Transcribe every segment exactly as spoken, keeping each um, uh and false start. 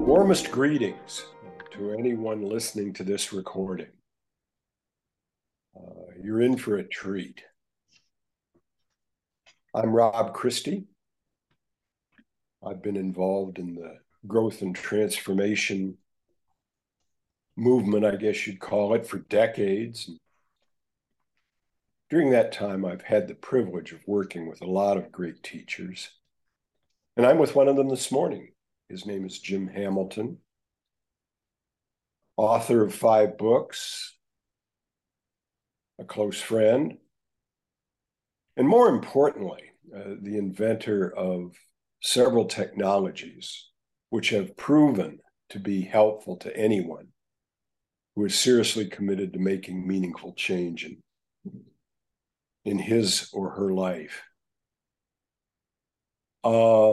Warmest greetings to anyone listening to this recording. Uh, you're in for a treat. I'm Rob Christie. I've been involved in the growth and transformation movement, I guess you'd call it, for decades. During that time, I've had the privilege of working with a lot of great teachers. And I'm with one of them this morning. His name is Jim Hamilton, author of five books, a close friend, and more importantly, uh, the inventor of several technologies which have proven to be helpful to anyone who is seriously committed to making meaningful change in, in his or her life. Uh,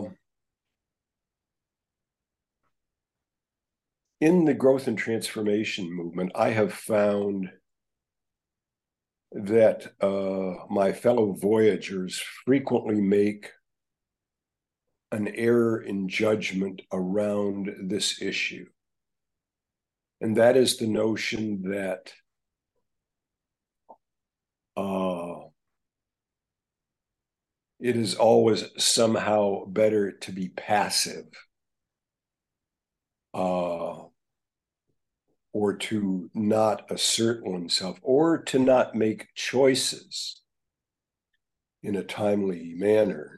in the growth and transformation movement, I have found that uh, my fellow voyagers frequently make an error in judgment around this issue. And that is the notion that uh, it is always somehow better to be passive uh, or to not assert oneself or to not make choices in a timely manner.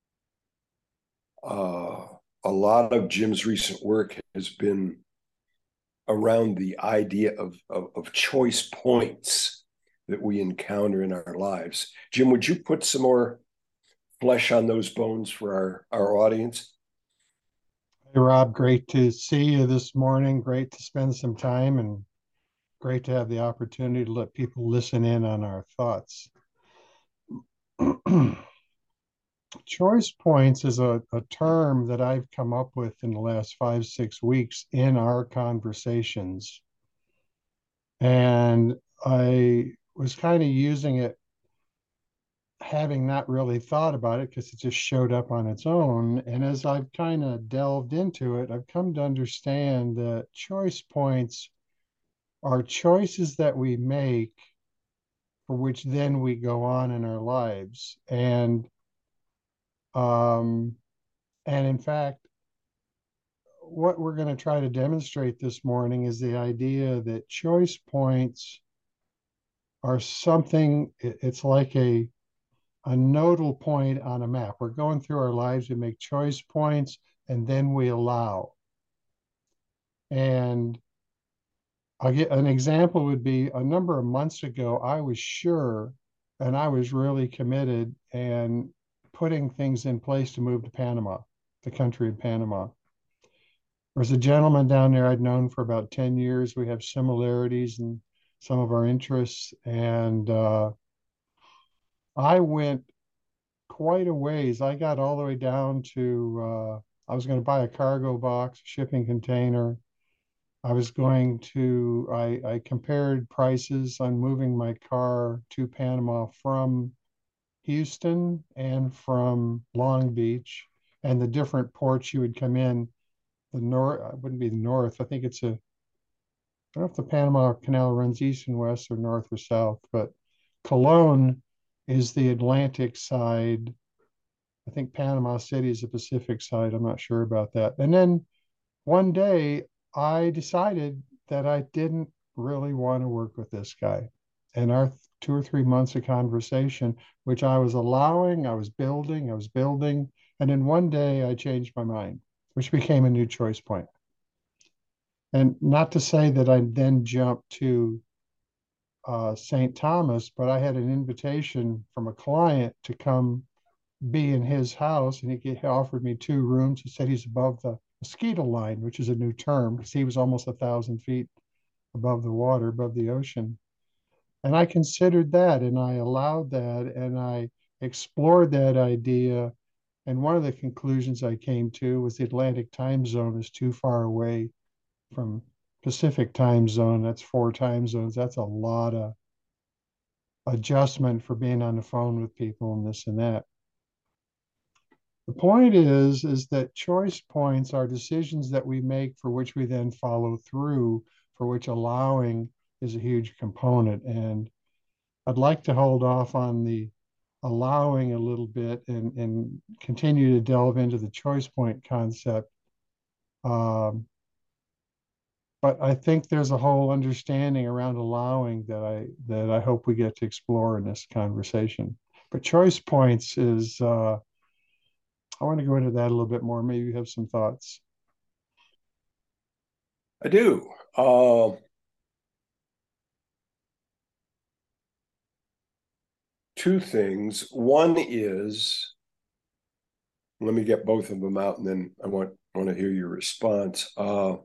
Uh, a lot of Jim's recent work has been around the idea of, of, of choice points that we encounter in our lives. Jim, would you put some more flesh on those bones for our, our audience? Hey, Rob, great to see you this morning. Great to spend some time and great to have the opportunity to let people listen in on our thoughts. Choice points is a, a term that I've come up with in the last five, six weeks in our conversations. And I was kind of using it, having not really thought about it because it just showed up on its own. And as I've kind of delved into it, I've come to understand that choice points are choices that we make for which then we go on in our lives. And um, and in fact, what we're going to try to demonstrate this morning is the idea that choice points are something, it's like a a nodal point on a map. We're going through our lives, we make choice points, and then we allow. And I'll get an example would be a number of months ago, I was sure and I was really committed and putting things in place to move to Panama, the country of Panama. There's a gentleman down there I'd known for about ten years. We have similarities in some of our interests. And uh, I went quite a ways. I got all the way down to, uh, I was going to buy a cargo box, shipping container. I was going to, I, I compared prices on moving my car to Panama from Houston and from Long Beach and the different ports you would come in. The north, it wouldn't be the north. I think it's a, I don't know if the Panama Canal runs east and west or north or south, but Colon is the Atlantic side. I think Panama City is the Pacific side. I'm not sure about that. And then one day I decided that I didn't really want to work with this guy. And our two or three months of conversation, which I was allowing, I was building, I was building. And then one day I changed my mind, which became a new choice point. And not to say that I then jumped to uh, Saint Thomas, but I had an invitation from a client to come be in his house, and he, he offered me two rooms. He said he's above the mosquito line, which is a new term because he was almost a thousand feet above the water, above the ocean. And I considered that, and I allowed that, and I explored that idea. And one of the conclusions I came to was the Atlantic time zone is too far away from Pacific time zone. That's four time zones. That's a lot of adjustment for being on the phone with people and this and that. The point is, is that choice points are decisions that we make for which we then follow through, for which allowing is a huge component. And I'd like to hold off on the allowing a little bit and, and continue to delve into the choice point concept. Um, but I think there's a whole understanding around allowing that I that I hope we get to explore in this conversation. But choice points is uh, I want to go into that a little bit more. Maybe you have some thoughts. I do. Uh, two things. One is, let me get both of them out, and then I want want to hear your response. Uh,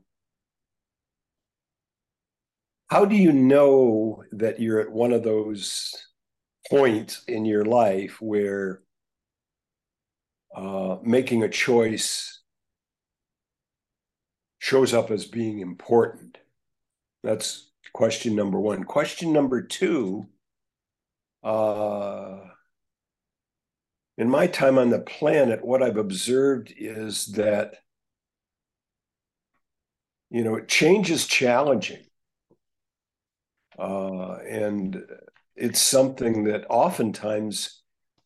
how do you know that you're at one of those points in your life where uh, making a choice shows up as being important? That's question number one. Question number two, uh, in my time on the planet, what I've observed is that, you know, change is challenging. Uh, and it's something that oftentimes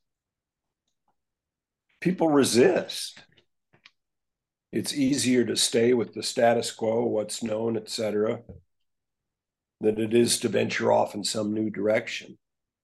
people resist. It's easier to stay with the status quo, what's known, et cetera, than it is to venture off in some new direction.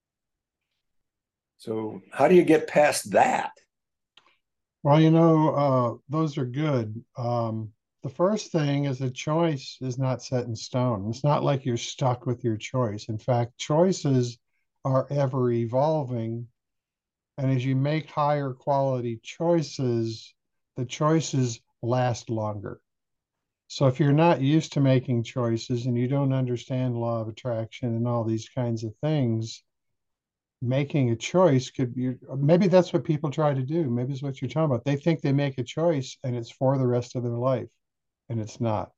So, how do you get past that? Well, you know, uh, those are good. Um, the first thing is a choice is not set in stone. It's not like you're stuck with your choice. In fact, choices are ever evolving. And as you make higher quality choices, the choices last longer. So if you're not used to making choices and you don't understand law of attraction and all these kinds of things, making a choice could be, maybe that's what people try to do. Maybe it's what you're talking about. They think they make a choice and it's for the rest of their life, and it's not.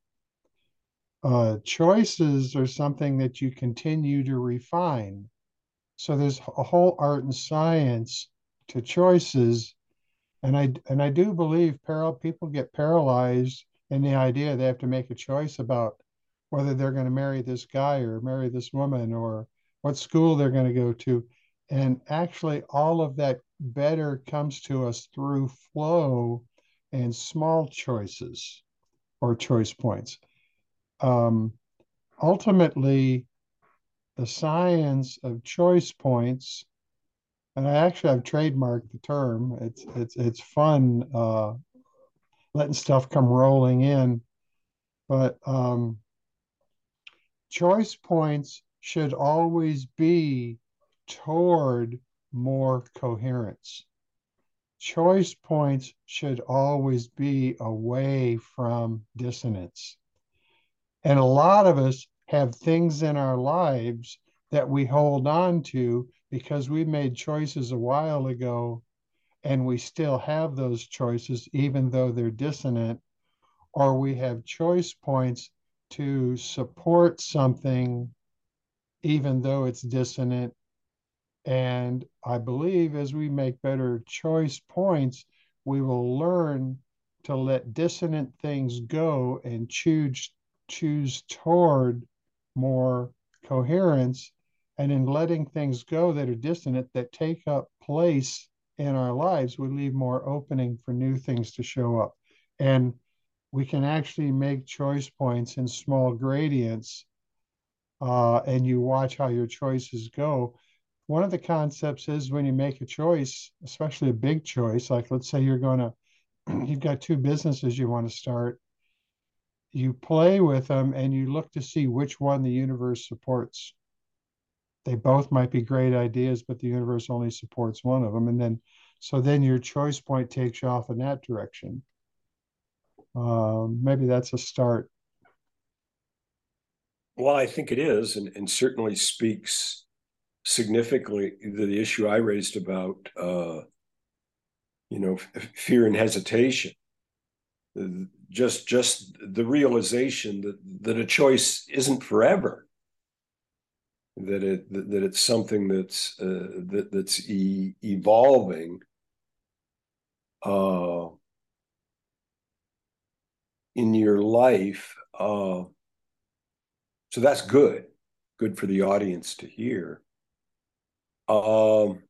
Uh, choices are something that you continue to refine. So there's a whole art and science to choices. And I and I do believe paral people get paralyzed in the idea they have to make a choice about whether they're going to marry this guy or marry this woman or what school they're going to go to. And actually, all of that better comes to us through flow and small choices or choice points. Um, Ultimately, the science of choice points, and I actually have trademarked the term. It's it's it's fun uh, letting stuff come rolling in. But um, choice points should always be toward more coherence. Choice points should always be away from dissonance. And a lot of us have things in our lives that we hold on to because we made choices a while ago and we still have those choices, even though they're dissonant, or we have choice points to support something even though it's dissonant. And I believe as we make better choice points, we will learn to let dissonant things go and choose choose toward more coherence. And in letting things go that are dissonant, that take up place in our lives, we leave more opening for new things to show up. And we can actually make choice points in small gradients, uh, and you watch how your choices go. One of the concepts is when you make a choice, especially a big choice, like let's say you're going to, you've got two businesses you want to start, you play with them and you look to see which one the universe supports. They both might be great ideas, but the universe only supports one of them. And then, so then your choice point takes you off in that direction. Um, maybe that's a start. Well, I think it is, and, and certainly speaks significantly to the issue I raised about, uh, you know, f- fear and hesitation. Just, just the realization that that a choice isn't forever. That it that it's something that's uh, that that's e- evolving, uh, in your life. Uh, so that's good, good for the audience to hear. Um,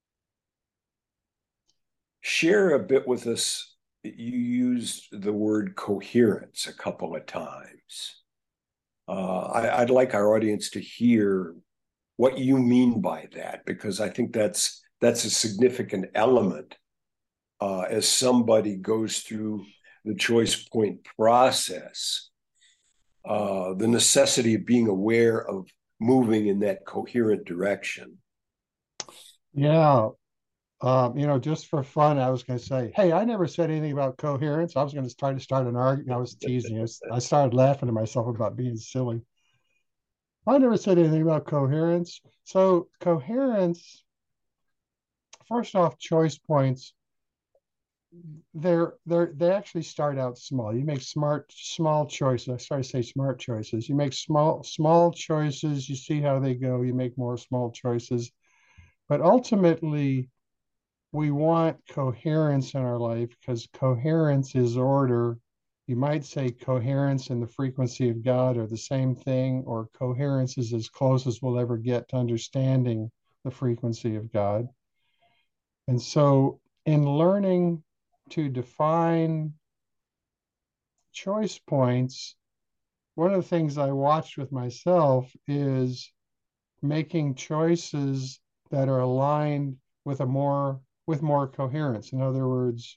share a bit with us. You used the word coherence a couple of times. Uh, I, I'd like our audience to hear what you mean by that, because I think that's that's a significant element uh, as somebody goes through the choice point process. Uh, the necessity of being aware of moving in that coherent direction. Yeah. Um, you know, just for fun, I was going to say, hey, I never said anything about coherence. I was going to try to start an argument. I was teasing you. I started laughing to myself about being silly. I never said anything about coherence. So, coherence, first off, choice points, they're they're they actually start out small. You make smart small choices. I started to say smart choices. You make small small choices, you see how they go, you make more small choices. But ultimately, we want coherence in our life because coherence is order. You might say coherence and the frequency of God are the same thing, or coherence is as close as we'll ever get to understanding the frequency of God. And so, in learning to define choice points, one of the things I watched with myself is making choices that are aligned with a more with more coherence. In other words,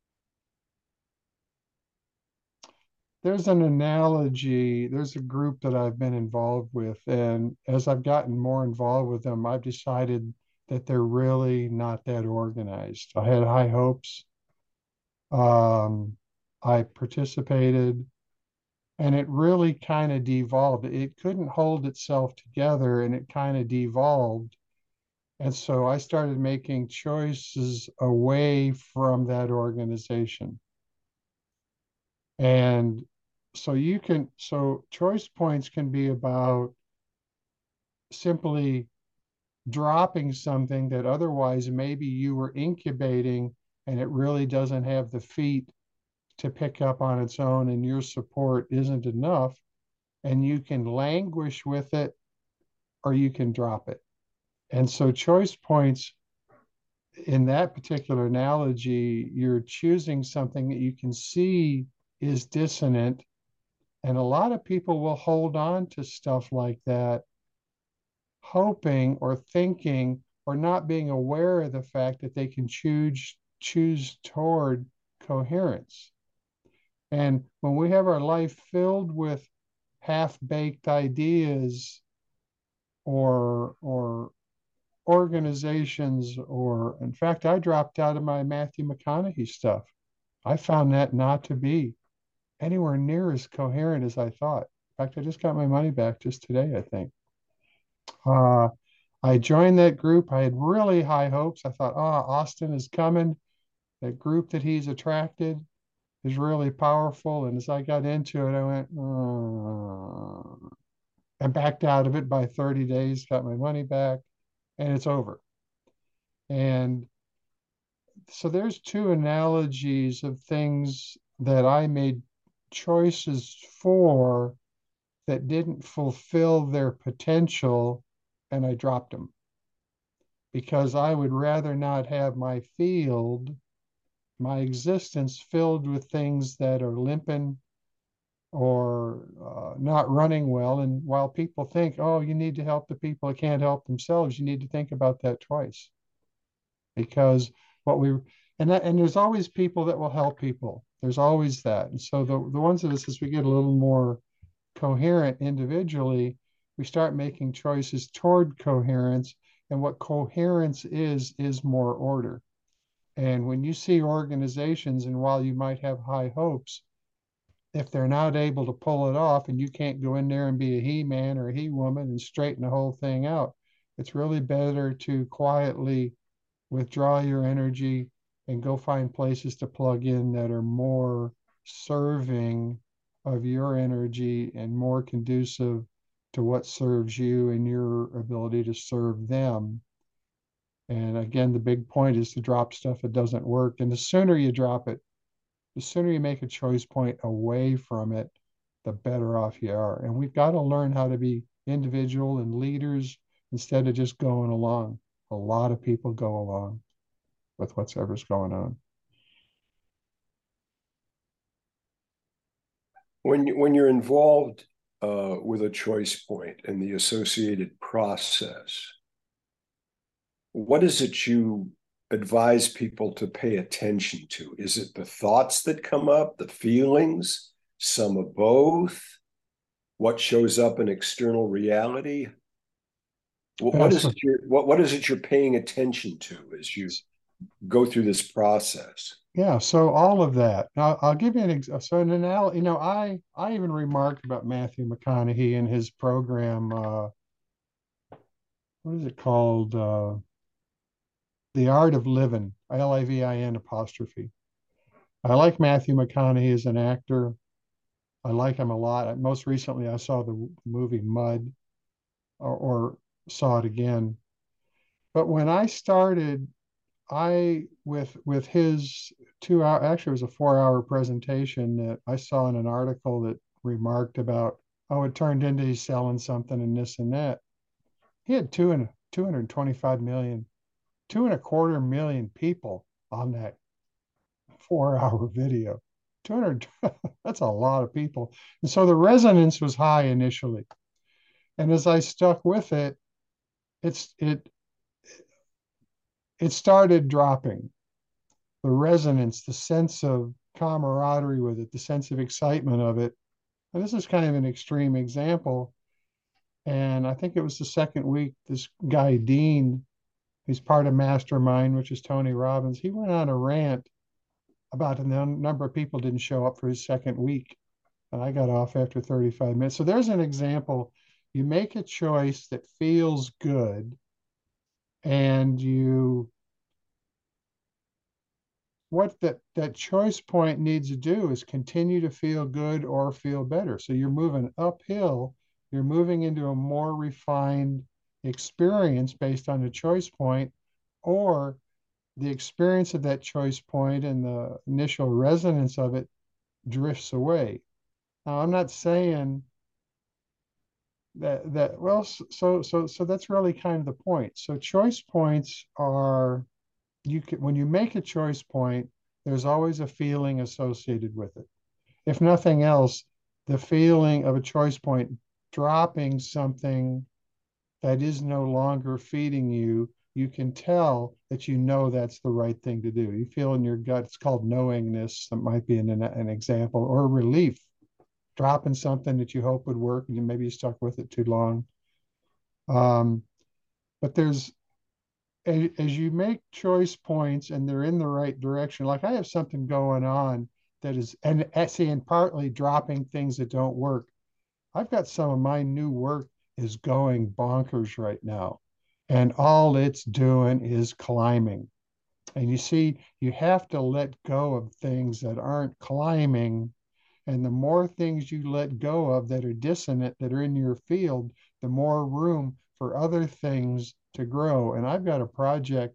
there's an analogy, there's a group that I've been involved with, and as I've gotten more involved with them, I've decided that they're really not that organized. I had high hopes. Um, I participated, and it really kind of devolved. It couldn't hold itself together, and it kind of devolved. And so I started making choices away from that organization. And so you can, so choice points can be about simply dropping something that otherwise maybe you were incubating and it really doesn't have the feet to pick up on its own and your support isn't enough. And you can languish with it or you can drop it. And so choice points in that particular analogy, you're choosing something that you can see is dissonant. And a lot of people will hold on to stuff like that, hoping or thinking or not being aware of the fact that they can choose choose toward coherence. And when we have our life filled with half-baked ideas or or organizations, or in fact, I dropped out of my Matthew McConaughey stuff. I found that not to be anywhere near as coherent as I thought. In fact, I just got my money back just today, I think. Uh, I joined that group. I had really high hopes. I thought, oh, Austin is coming. That group that he's attracted is really powerful. And as I got into it, I went, oh. I backed out of it by thirty days, got my money back, and it's over. And so there's two analogies of things that I made choices for that didn't fulfill their potential, and I dropped them because I would rather not have my field, my existence filled with things that are limping or uh, not running well. And while people think, oh, you need to help the people that can't help themselves, you need to think about that twice because what we and that and there's always people that will help people. There's always that. And so the the ones of us as we get a little more coherent individually, we start making choices toward coherence. And what coherence is, is more order. And when you see organizations, and while you might have high hopes, if they're not able to pull it off and you can't go in there and be a he man or a he woman and straighten the whole thing out, it's really better to quietly withdraw your energy and go find places to plug in that are more serving of your energy and more conducive to what serves you and your ability to serve them. And again, the big point is to drop stuff that doesn't work. And the sooner you drop it, the sooner you make a choice point away from it, the better off you are. And we've got to learn how to be individual and leaders instead of just going along. A lot of people go along with whatever's going on. When you, when you're involved uh, with a choice point and the associated process, what is it you advise people to pay attention to? Is it the thoughts that come up, the feelings, some of both? What shows up in external reality? What, Yeah, what is so it you're what, what is it you're paying attention to as you go through this process? yeah, so all of that. I'll, I'll give you an ex so an anal, you know, I I even remarked about Matthew McConaughey and his program. Uh, what is it called? Uh, The Art of Living, L I V I N apostrophe. I like Matthew McConaughey as an actor. I like him a lot. Most recently, I saw the movie Mud, or, or saw it again. But when I started, I with with his two hour, actually it was a four hour presentation that I saw in an article that remarked about, oh, it turned into he's selling something and this and that. He had two and two hundred twenty-five million, two and a quarter million people on that four hour video. two hundred, that's a lot of people. And so the resonance was high initially. And as I stuck with it, it's it it started dropping. The resonance, the sense of camaraderie with it, the sense of excitement of it. And this is kind of an extreme example. And I think it was the second week, this guy, Dean, who's part of Mastermind, which is Tony Robbins, he went on a rant about the number of people didn't show up for his second week. And I got off after thirty-five minutes. So there's an example. You make a choice that feels good, and you what that that choice point needs to do is continue to feel good or feel better. So you're moving uphill, you're moving into a more refined experience based on a choice point, or the experience of that choice point and the initial resonance of it drifts away. Now, I'm not saying that that well, so so so that's really kind of the point. So choice points are, you can, when you make a choice point, there's always a feeling associated with it. If nothing else, the feeling of a choice point dropping something that is no longer feeding you, you can tell that you know that's the right thing to do. You feel in your gut, it's called knowingness. That might be an, an example, or relief, dropping something that you hope would work and you maybe you stuck with it too long. Um, but there's as, as you make choice points and they're in the right direction, like I have something going on that is, and see, and partly dropping things that don't work. I've got some of my new work is going bonkers right now. And all it's doing is climbing. And you see, you have to let go of things that aren't climbing. And the more things you let go of that are dissonant, that are in your field, the more room for other things to grow. And I've got a project,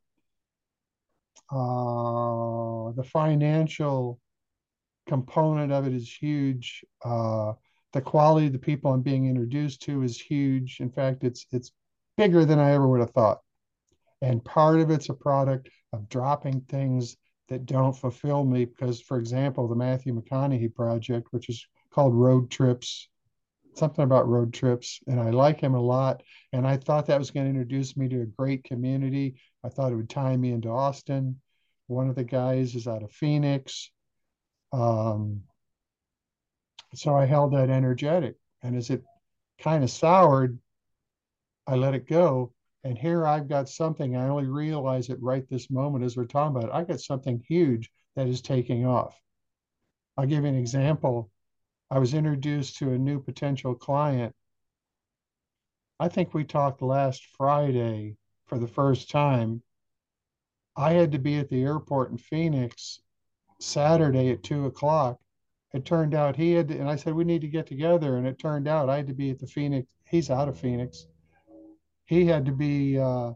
uh, the financial component of it is huge. Uh, the quality of the people I'm being introduced to is huge. In fact, it's it's bigger than I ever would have thought. And part of it's a product of dropping things that don't fulfill me. Because, for example, the Matthew McConaughey project, which is called Road Trips, something about road trips, and I like him a lot. And I thought that was going to introduce me to a great community. I thought it would tie me into Austin. One of the guys is out of Phoenix. Um, so I held that energetic. And as it kind of soured, I let it go. And here I've got something, I only realize it right this moment as we're talking about it. I got something huge that is taking off. I'll give you an example. I was introduced to a new potential client. I think we talked last Friday for the first time. I had to be at the airport in Phoenix Saturday at two o'clock. It turned out he had to, and I said, we need to get together. And it turned out I had to be at the Phoenix. He's out of Phoenix. He had to be uh,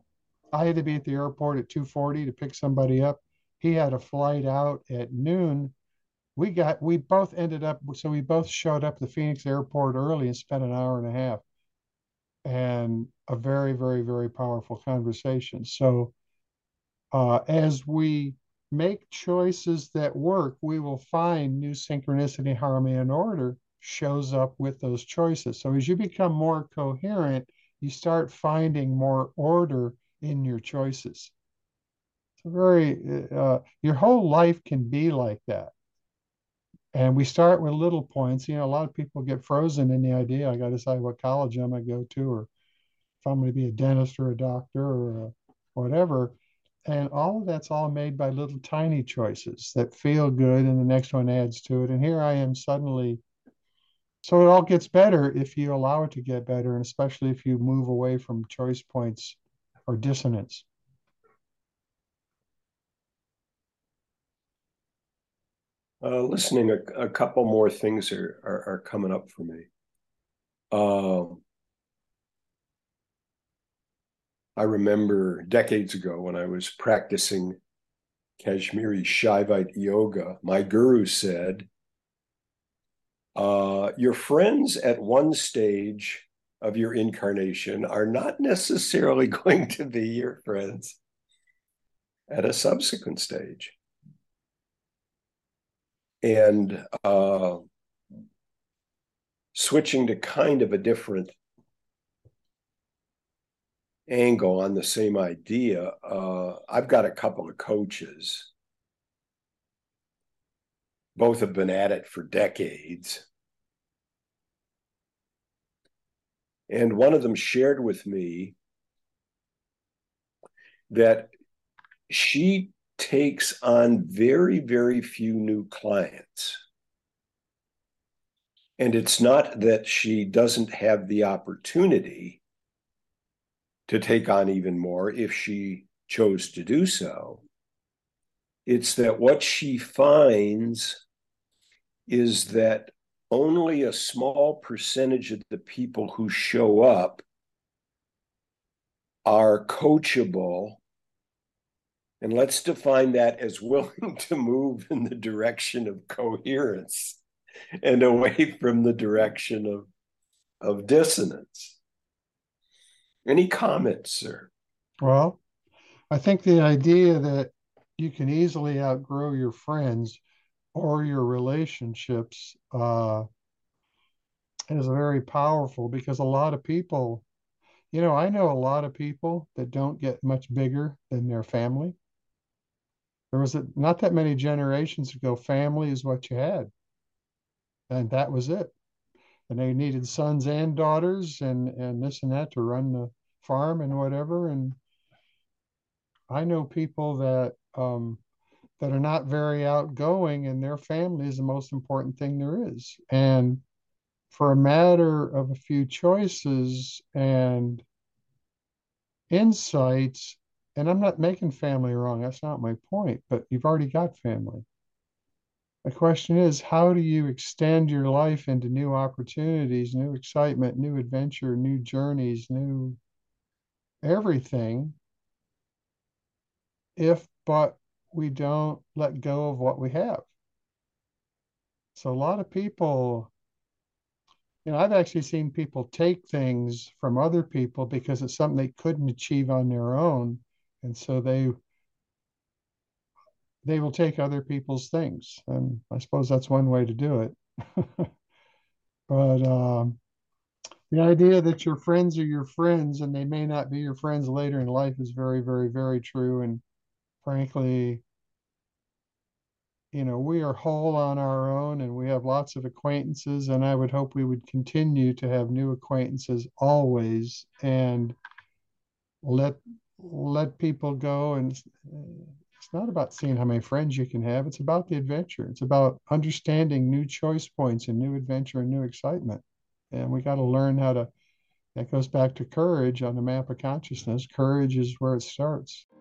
I had to be at the airport at two forty to pick somebody up. He had a flight out at noon. We got we both ended up so we both showed up at the Phoenix airport early and spent an hour and a half, and a very, very, very powerful conversation. So uh, as we make choices that work, we will find new synchronicity, harmony, and order shows up with those choices. So as you become more coherent, you start finding more order in your choices. It's very, uh, your whole life can be like that. And we start with little points. You know, a lot of people get frozen in the idea, I got to decide what college I'm going to go to, or if I'm going to be a dentist or a doctor or a, whatever. And all of that's all made by little tiny choices that feel good, and the next one adds to it. And here I am suddenly. So it all gets better if you allow it to get better, and especially if you move away from choice points or dissonance. Uh, listening, a, a couple more things are, are, are coming up for me. Um, I remember decades ago when I was practicing Kashmiri Shaivite yoga, my guru said, uh, your friends at one stage of your incarnation are not necessarily going to be your friends at a subsequent stage. And uh, switching to kind of a different angle on the same idea, uh, I've got a couple of coaches. Both have been at it for decades. And one of them shared with me that she takes on very, very few new clients. And it's not that she doesn't have the opportunity to take on even more if she chose to do so. It's that what she finds is that only a small percentage of the people who show up are coachable. And let's define that as willing to move in the direction of coherence and away from the direction of, of dissonance. Any comments, sir? Well, I think the idea that you can easily outgrow your friends or your relationships uh, is very powerful, because a lot of people, you know, I know a lot of people that don't get much bigger than their family. There was a, not that many generations ago, family is what you had, and that was it. And they needed sons and daughters and and this and that to run the farm and whatever. And I know people that um, that are not very outgoing, and their family is the most important thing there is. And for a matter of a few choices and insights, and I'm not making family wrong, that's not my point, but you've already got family. The question is, how do you extend your life into new opportunities, new excitement, new adventure, new journeys, new everything, if but we don't let go of what we have? So a lot of people, you know, I've actually seen people take things from other people because it's something they couldn't achieve on their own. And so they they will take other people's things. And I suppose that's one way to do it. But um, the idea that your friends are your friends and they may not be your friends later in life is very, very, very true. And frankly, you know, we are whole on our own and we have lots of acquaintances. And I would hope we would continue to have new acquaintances always, and let let people go. And it's not about seeing how many friends you can have. It's about the adventure. It's about understanding new choice points and new adventure and new excitement. And we got to learn how to, that goes back to courage on the map of consciousness. Courage is where it starts.